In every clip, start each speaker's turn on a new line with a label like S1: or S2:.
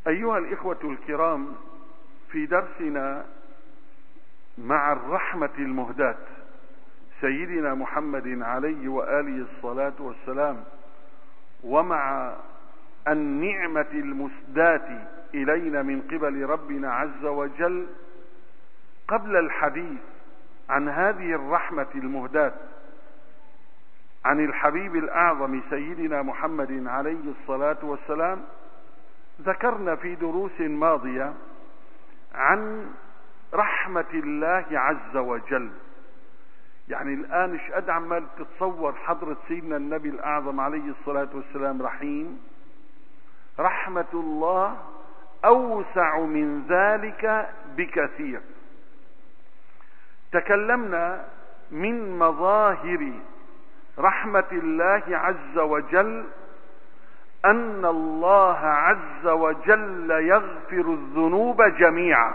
S1: أيها الإخوة الكرام، في درسنا مع الرحمة المهداة سيدنا محمد عليه وآله الصلاة والسلام، ومع النعمة المسداة إلينا من قبل ربنا عز وجل، قبل الحديث عن هذه الرحمة المهداة عن الحبيب الأعظم سيدنا محمد عليه الصلاة والسلام، ذكرنا في دروس ماضية عن رحمة الله عز وجل. يعني الآن مش قد عمال تتصور حضرة سيدنا النبي الأعظم عليه الصلاة والسلام رحيم. رحمة الله أوسع من ذلك بكثير. تكلمنا من مظاهر رحمة الله عز وجل أن الله عز وجل يغفر الذنوب جميعا،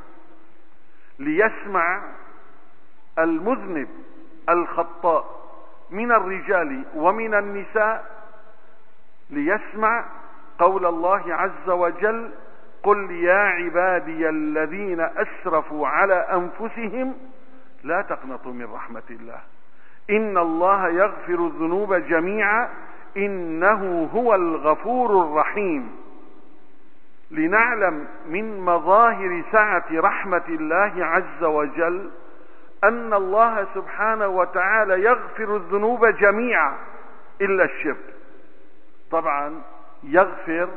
S1: ليسمع المذنب الخطاء من الرجال ومن النساء، ليسمع قول الله عز وجل: قل يا عبادي الذين أسرفوا على أنفسهم لا تقنطوا من رحمة الله إن الله يغفر الذنوب جميعا إنه هو الغفور الرحيم. لنعلم من مظاهر سعة رحمة الله عز وجل أن الله سبحانه وتعالى يغفر الذنوب جميعا إلا الشرك. طبعا يغفر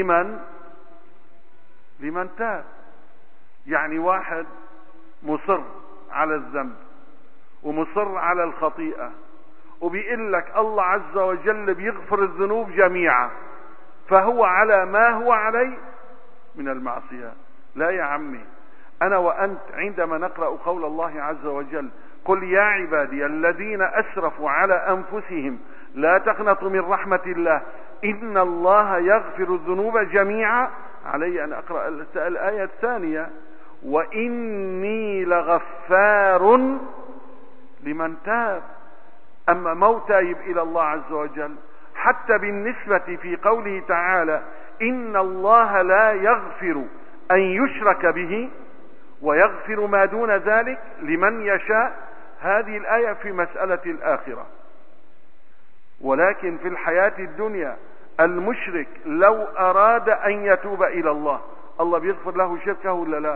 S1: لمن تاب. يعني واحد مصر على الذنب ومصر على الخطيئة، وبيقول لك الله عز وجل بيغفر الذنوب جميعا، فهو على ما هو عليه من المعصية. لا يا عمي، أنا وأنت عندما نقرأ قول الله عز وجل: قل يا عبادي الذين أسرفوا على أنفسهم لا تقنطوا من رحمة الله إن الله يغفر الذنوب جميعا، علي أن أقرأ الآية الثانية: وإني لغفار لمن تاب. أما موت تائب إلى الله عز وجل، حتى بالنسبة في قوله تعالى: إن الله لا يغفر أن يشرك به ويغفر ما دون ذلك لمن يشاء، هذه الآية في مسألة الآخرة. ولكن في الحياة الدنيا المشرك لو أراد أن يتوب إلى الله، الله بيغفر له شركه ولا لا؟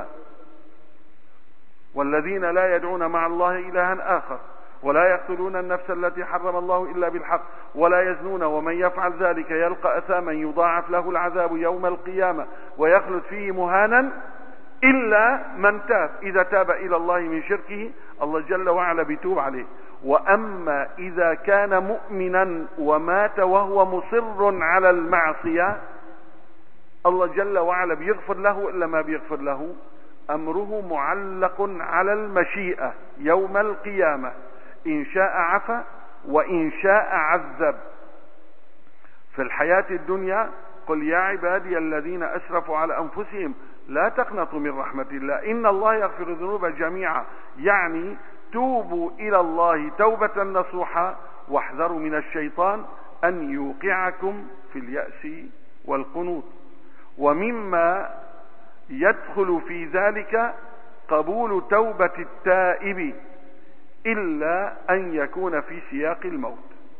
S1: والذين لا يدعون مع الله إلها آخر ولا يقتلون النفس التي حرم الله إلا بالحق ولا يزنون ومن يفعل ذلك يلقى أثاما يضاعف له العذاب يوم القيامة ويخلد فيه مهانا إلا من تاب. إذا تاب إلى الله من شركه الله جل وعلا بيتوب عليه. وأما إذا كان مؤمنا ومات وهو مصر على المعصية، الله جل وعلا بيغفر له إلا ما بيغفر له؟ أمره معلق على المشيئة يوم القيامة، إن شاء عفا وإن شاء عذب. في الحياة الدنيا: قل يا عبادي الذين أسرفوا على أنفسهم لا تقنطوا من رحمة الله إن الله يغفر الذنوب جميعا، يعني توبوا إلى الله توبة نصوحا واحذروا من الشيطان أن يوقعكم في اليأس والقنوط. ومما يدخل في ذلك قبول توبة التائب إلا أن يكون في سياق الموت.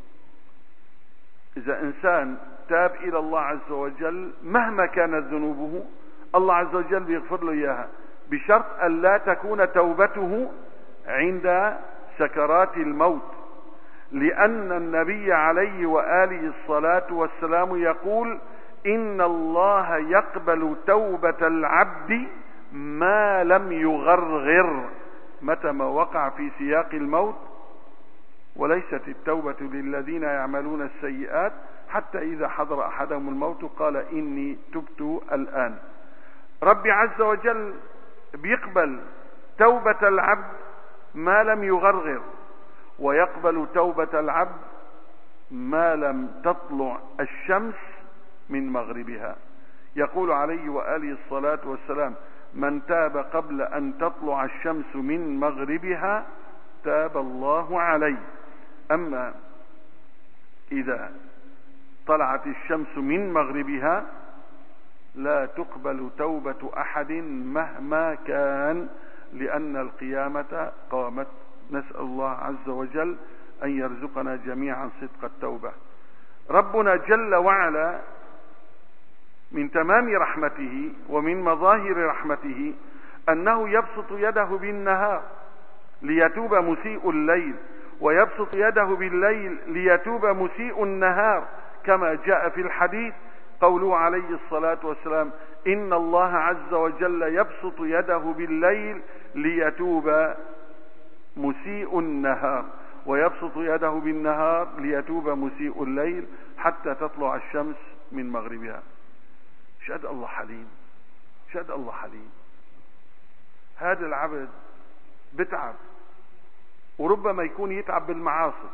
S1: إذا إنسان تاب إلى الله عز وجل مهما كانت ذنوبه، الله عز وجل بيغفر له إياها، بشرط أن لا تكون توبته عند سكرات الموت، لأن النبي عليه وآله الصلاة والسلام يقول: إن الله يقبل توبة العبد ما لم يغرغر، متى ما وقع في سياق الموت. وليست التوبة للذين يعملون السيئات حتى إذا حضر أحدهم الموت قال إني تبت الآن. ربي عز وجل بيقبل توبة العبد ما لم يغرغر، ويقبل توبة العبد ما لم تطلع الشمس من مغربها. يقول عليه وآله الصلاة والسلام: من تاب قبل أن تطلع الشمس من مغربها تاب الله عليه. أما إذا طلعت الشمس من مغربها لا تقبل توبة أحد مهما كان، لأن القيامة قامت. نسأل الله عز وجل أن يرزقنا جميعا صدق التوبة. ربنا جل وعلا من تمام رحمته ومن مظاهر رحمته أنه يبسط يده بالنهار ليتوب مسيء الليل، ويبسط يده بالليل ليتوب مسيء النهار، كما جاء في الحديث قوله عليه الصلاة والسلام: إن الله عز وجل يبسط يده بالليل ليتوب مسيء النهار، ويبسط يده بالنهار ليتوب مسيء الليل حتى تطلع الشمس من مغربها. شهد الله حليم، شهد الله حليم. هذا العبد بتعب، وربما يكون يتعب بالمعاصي،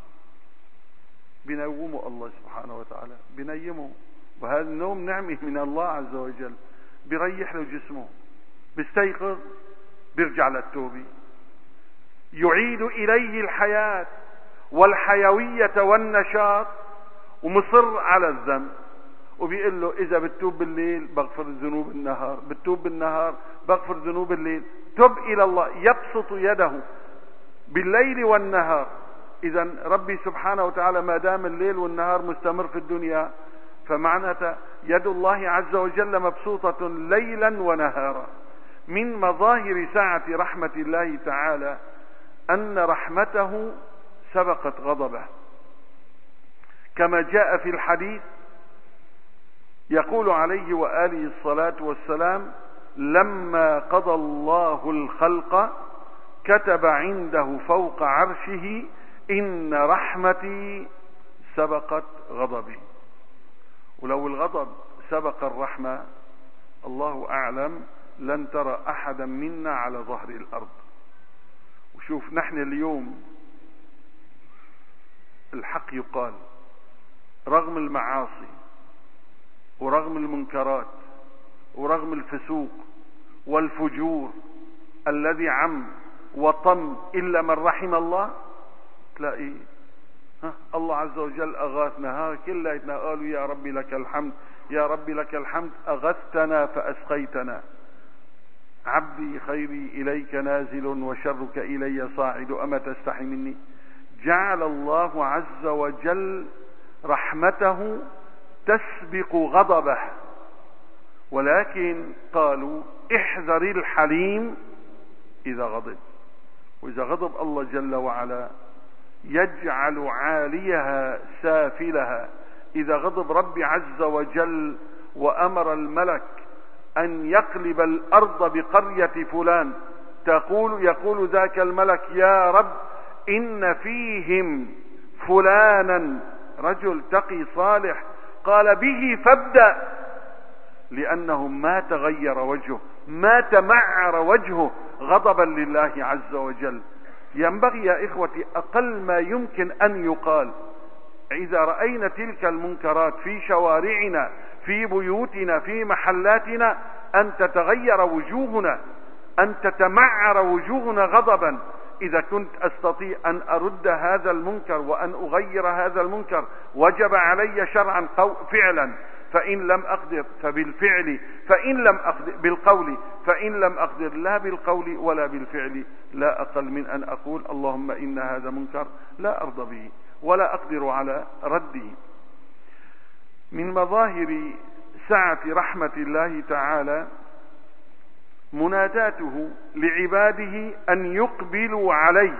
S1: بينومه الله سبحانه وتعالى، بينيمه، وهذا النوم نعمة من الله عز وجل، بيريح له جسمه، بيستيقظ، بيرجع للتوبة، يعيد إليه الحياة والحيوية والنشاط، ومصر على الذنب، وبيقول له إذا بتتوب بالليل بغفر ذنوب النهار، بتتوب بالنهار بغفر ذنوب الليل. تب إلى الله، يبسط يده بالليل والنهار. إذا ربي سبحانه وتعالى ما دام الليل والنهار مستمر في الدنيا، فمعناته يد الله عز وجل مبسوطة ليلا ونهارا. من مظاهر سعة رحمة الله تعالى أن رحمته سبقت غضبه، كما جاء في الحديث يقول عليه وآله الصلاة والسلام: لما قضى الله الخلق كتب عنده فوق عرشه: إن رحمتي سبقت غضبي. ولو الغضب سبق الرحمة، الله أعلم، لن ترى أحدا منا على ظهر الأرض. وشوف نحن اليوم الحق يقال، رغم المعاصي ورغم المنكرات ورغم الفسوق والفجور الذي عم وطم إلا من رحم الله، تلاقي الله عز وجل أغاثنا، كلنا قالوا يا ربي لك الحمد، يا ربي لك الحمد، أغثتنا فأسقيتنا، عبدي خيري إليك نازل وشرك إلي صاعد، أما تستحي مني. جعل الله عز وجل رحمته تسبق غضبه، ولكن قالوا احذر الحليم إذا غضب. وإذا غضب الله جل وعلا يجعل عاليها سافلها. إذا غضب ربي عز وجل وأمر الملك أن يقلب الأرض بقرية فلان، يقول ذاك الملك: يا رب إن فيهم فلانا رجل تقي صالح، قال: به فابدأ، لأنه ما تغير وجهه، ما تمعر وجهه غضبا لله عز وجل. ينبغي يا إخوتي أقل ما يمكن أن يقال إذا رأينا تلك المنكرات في شوارعنا، في بيوتنا، في محلاتنا، أن تتغير وجوهنا، أن تتمعر وجوهنا غضبا. إذا كنت أستطيع أن أرد هذا المنكر وأن أغير هذا المنكر وجب علي شرعا فعلا، فإن لم أقدر فبالفعل، فإن لم أقدر بالقول، فإن لم أقدر لا بالقول ولا بالفعل، لا أقل من أن أقول: اللهم إن هذا منكر لا أرضى به ولا أقدر على رده. من مظاهر سعة رحمة الله تعالى مناداته لعباده أن يقبلوا عليه،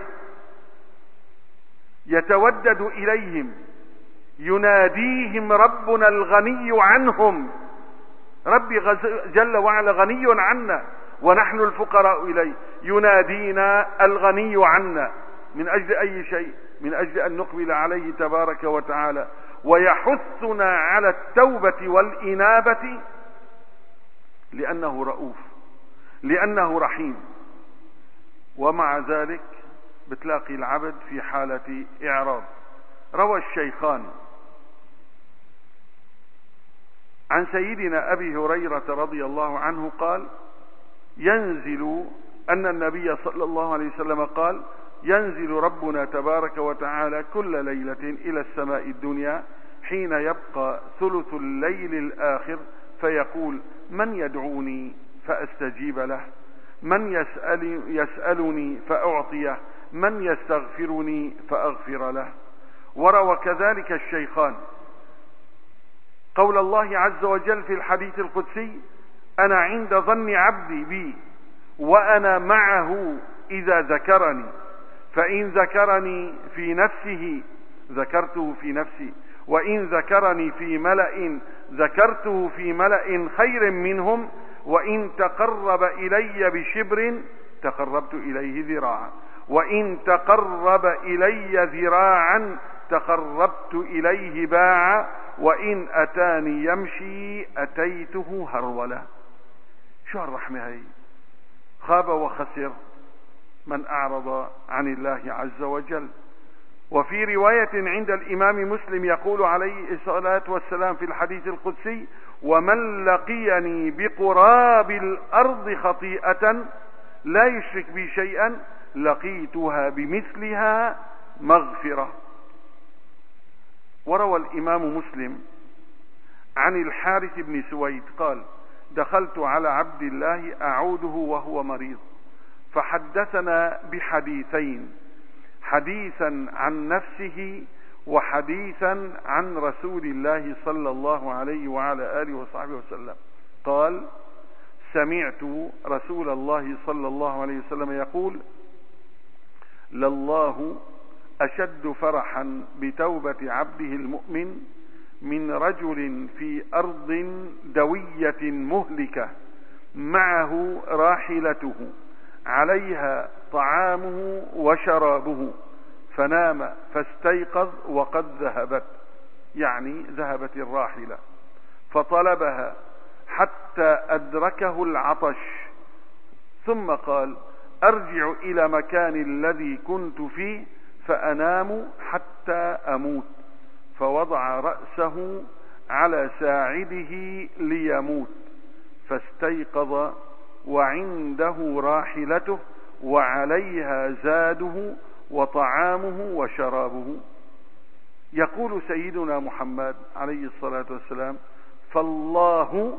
S1: يتودد إليهم، يناديهم ربنا الغني عنهم. ربي جل وعلا غني عنا ونحن الفقراء إليه، ينادينا الغني عنا من أجل أي شيء؟ من أجل أن نقبل عليه تبارك وتعالى، ويحثنا على التوبة والإنابة، لأنه رؤوف، لأنه رحيم. ومع ذلك بتلاقي العبد في حالة إعراض. روى الشيخان عن سيدنا أبي هريرة رضي الله عنه قال: ينزل أن النبي صلى الله عليه وسلم قال: ينزل ربنا تبارك وتعالى كل ليلة إلى السماء الدنيا حين يبقى ثلث الليل الآخر فيقول: من يدعوني فأستجيب له؟ من يسألني فأعطيه؟ من يستغفرني فأغفر له؟ وروى كذلك الشيخان قول الله عز وجل في الحديث القدسي: أنا عند ظن عبدي بي وأنا معه إذا ذكرني، فإن ذكرني في نفسه ذكرته في نفسي، وإن ذكرني في ملأ ذكرته في ملأ خير منهم، وإن تقرب إلي بشبر تقربت إليه ذراعا، وإن تقرب إلي ذراعا تقربت إليه باعا، وإن أتاني يمشي أتيته هرولا. شو هالرحمة هي؟ خاب وخسر من أعرض عن الله عز وجل. وفي رواية عند الإمام مسلم يقول عليه الصلاة والسلام في الحديث القدسي: ومن لقيني بقراب الأرض خطيئة لا يشرك بي شيئا لقيتها بمثلها مغفرة. وروى الإمام مسلم عن الحارث بن سويد قال: دخلت على عبد الله أعوده وهو مريض، فحدثنا بحديثين: حديثا عن نفسه وحديثا عن رسول الله صلى الله عليه وعلى آله وصحبه وسلم. قال: سمعت رسول الله صلى الله عليه وسلم يقول: لله أشد فرحا بتوبة عبده المؤمن من رجل في أرض دوية مهلكة معه راحلته عليها طعامه وشرابه فنام فاستيقظ وقد ذهبت، يعني ذهبت الراحلة، فطلبها حتى أدركه العطش، ثم قال: أرجع إلى مكان الذي كنت فيه فأنام حتى أموت، فوضع رأسه على ساعده ليموت، فاستيقظ وعنده راحلته وعليها زاده وطعامه وشرابه. يقول سيدنا محمد عليه الصلاة والسلام: فالله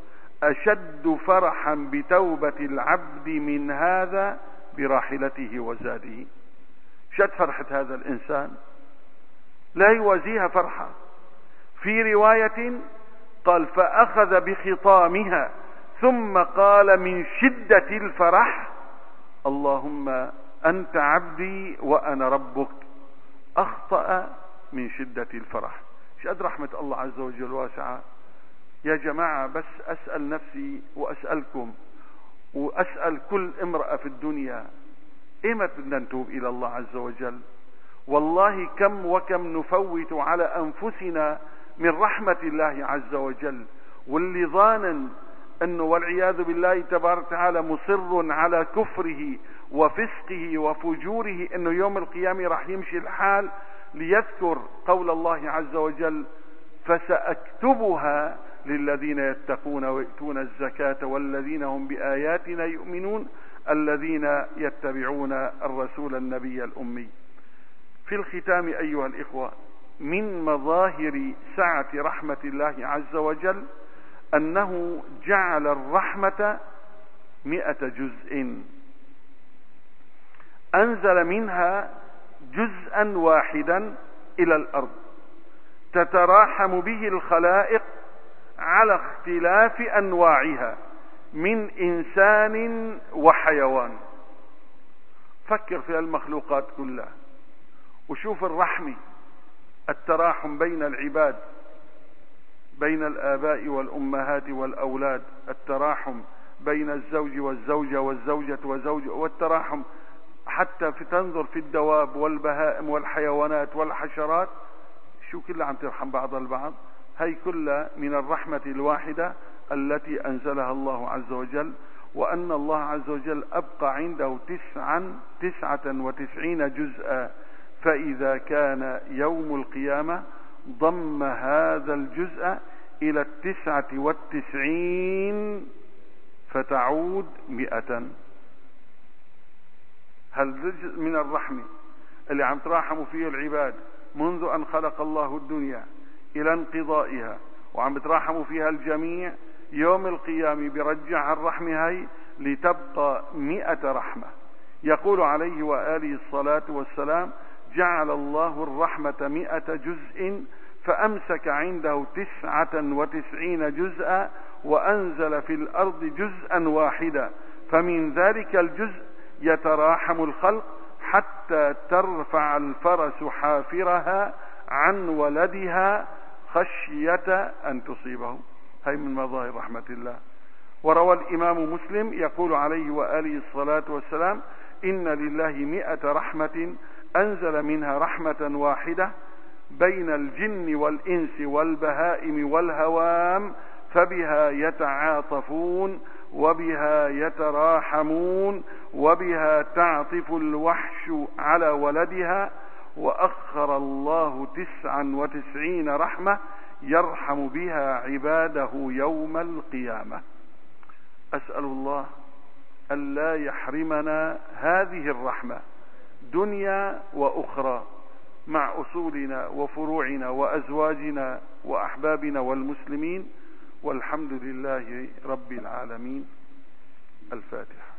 S1: أشد فرحا بتوبة العبد من هذا براحلته وزاده. شد فرحة هذا الإنسان لا يوازيها فرحة. في رواية قال: فأخذ بخطامها ثم قال من شدة الفرح: اللهم أنت عبدي وأنا ربك. أخطأ من شدة الفرح. شد رحمة الله عز وجل واسعة يا جماعة. بس أسأل نفسي وأسألكم وأسأل كل امرأة في الدنيا: إيمت بدنا نتوب إلى الله عز وجل؟ والله كم وكم نفوت على أنفسنا من رحمة الله عز وجل، واللي ظانن أنه والعياذ بالله تبارك وتعالى مصر على كفره وفسقه وفجوره أنه يوم القيامة راح يمشي الحال، ليذكر قول الله عز وجل: فسأكتبها للذين يتقون ويؤتون الزكاة والذين هم بآياتنا يؤمنون الذين يتبعون الرسول النبي الأمي. في الختام أيها الإخوة، من مظاهر سعة رحمة الله عز وجل أنه جعل الرحمة 100 جزء، أنزل منها جزءا واحدا إلى الأرض تتراحم به الخلائق على اختلاف أنواعها من إنسان وحيوان. فكر في المخلوقات كلها وشوف الرحمة، التراحم بين العباد، بين الآباء والأمهات والأولاد، التراحم بين الزوج والزوجة والزوجة وزوجه، والتراحم حتى في تنظر في الدواب والبهائم والحيوانات والحشرات، شو كلها عم ترحم بعضها البعض. هي كلها من الرحمة الواحدة التي أنزلها الله عز وجل. وأن الله عز وجل أبقى عنده 99 جزءا، فإذا كان يوم القيامة ضم هذا الجزء إلى 99 فتعود 100. هالجزء من الرحمة اللي عم تراحموا فيه العباد منذ أن خلق الله الدنيا إلى انقضائها، وعم بتراحموا فيها الجميع يوم القيامة برجع الرحمة هاي لتبقى 100 رحمة. يقول عليه وآله الصلاة والسلام: جعل الله الرحمة 100 جزء فأمسك عنده 99 جزءا وأنزل في الأرض جزءا واحدا، فمن ذلك الجزء يتراحم الخلق حتى ترفع الفرس حافرها عن ولدها خشية أن تصيبه. هي من مظاهر رحمة الله. وروى الإمام مسلم يقول عليه وآله الصلاة والسلام: إن لله 100 رحمة أنزل منها رحمة واحدة بين الجن والإنس والبهائم والهوام، فبها يتعاطفون وبها يتراحمون وبها تعطف الوحش على ولدها. وأخر الله 99 رحمة يرحم بها عباده يوم القيامة. أسأل الله ألا يحرمنا هذه الرحمة دنيا وأخرى، مع أصولنا وفروعنا وأزواجنا وأحبابنا والمسلمين، والحمد لله رب العالمين. الفاتحة.